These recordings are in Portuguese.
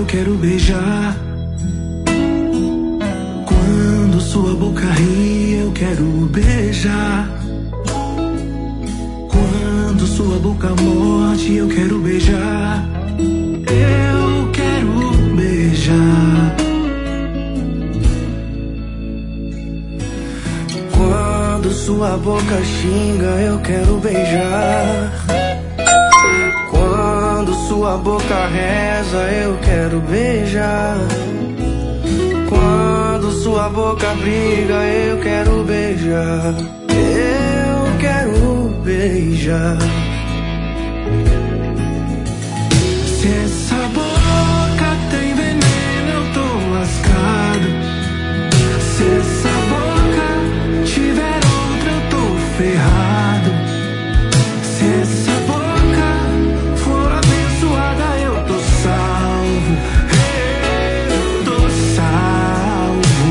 eu quero beijar. Quando sua boca ri, eu quero beijar. Quando sua boca morde, eu quero beijar. Eu quero beijar. Quando sua boca xinga, eu quero beijar. Quando sua boca reza, eu quero beijar. Quando sua boca briga, eu quero beijar. Eu quero beijar. Se essa boca tem veneno, eu tô lascado. Se essa boca tiver outra, eu tô ferrado. Se essa boca for abençoada, eu tô salvo. Eu tô salvo.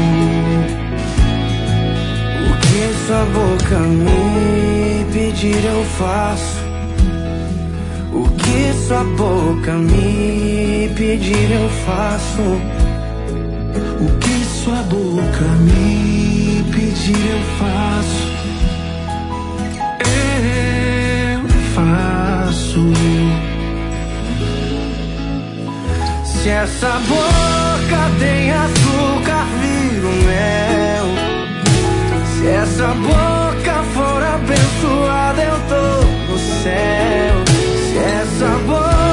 O que sua boca me pedir, eu faço. O que sua boca me pedir, eu faço. O que sua boca me pedir, eu faço. Eu faço. Se essa boca tem açúcar, vira o mel. Se essa boca for abençoada, eu tô no céu. Se essa boca